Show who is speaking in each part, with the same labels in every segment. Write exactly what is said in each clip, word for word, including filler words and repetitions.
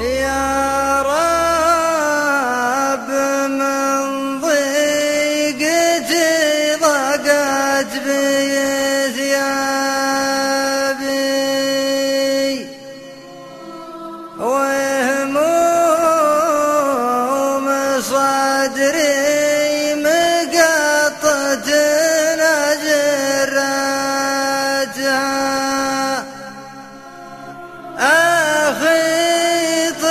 Speaker 1: يا رب من ضيقتي ضاقت بي ثيابي وهموم صدري مقطة أجرتها أخيط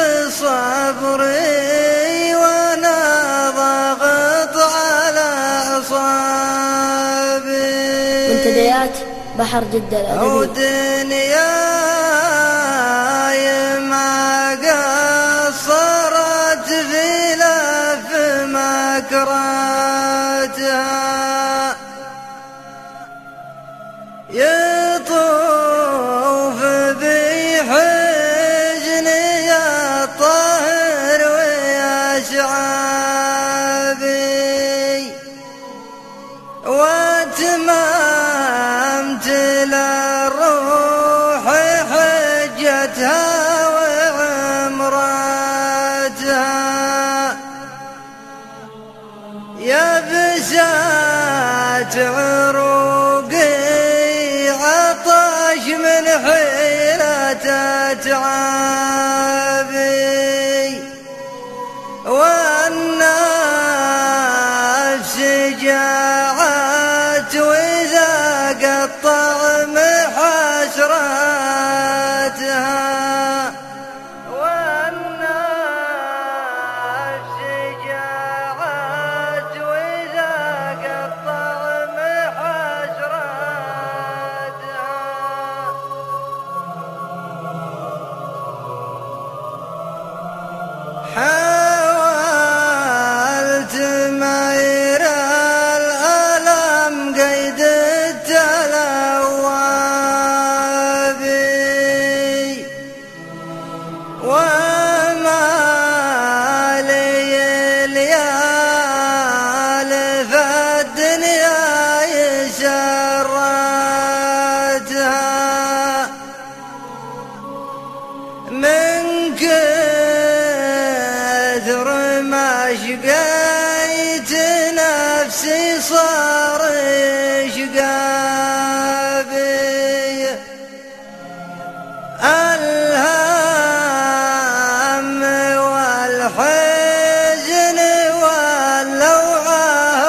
Speaker 1: صبري وانا ضغط على أصابي.
Speaker 2: منتديات بحر جدة الأدبي.
Speaker 1: ودنياي ما قصرت في لف مكرتها يطوف بي حجني الطاهر ويشعبي واتممت للروح حجتها وعمرتها يبسات عروقي عطش من حيلة تعبي والنفس جاعت وذاق الطعم حسرتها والنفس جاعت وذاق الطعم حسرتها حاولت مير الألم قيد التلوابي وما لي ليال فالدنيا يسرتها من كثر ما شقيت نفسي صار شقابي الهم والحزن واللوعة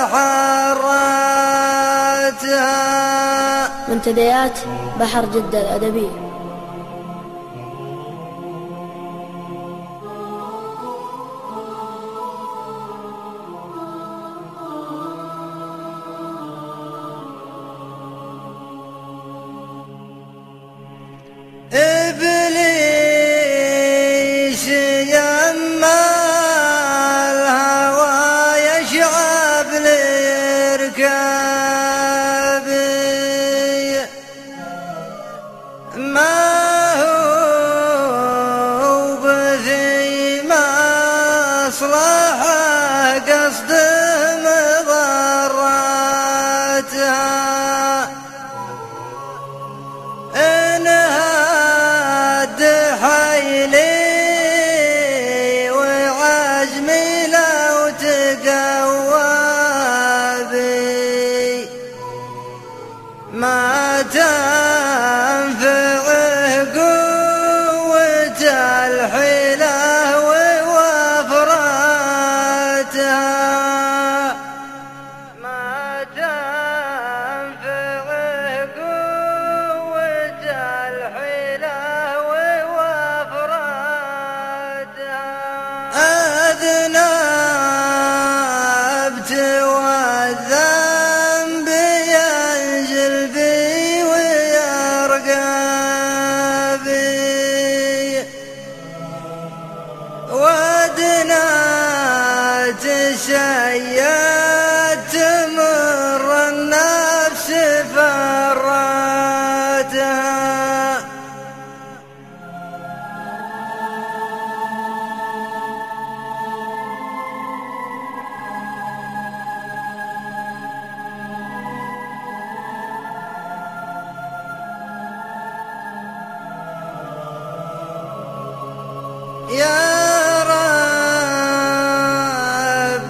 Speaker 1: وحرتها.
Speaker 2: منتديات بحر جدة الأدبي.
Speaker 1: إبليس يما الهوى يشعب لركابي ما يا رب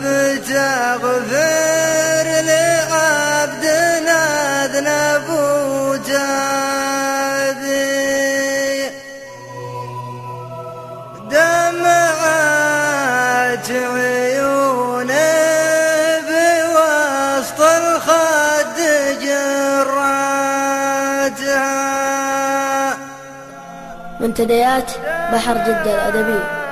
Speaker 1: تغفر لعبدنا ذنب وتابي دمعت عيونه بوسط الخد جراتها.
Speaker 2: منتديات بحر جدة الأدبية.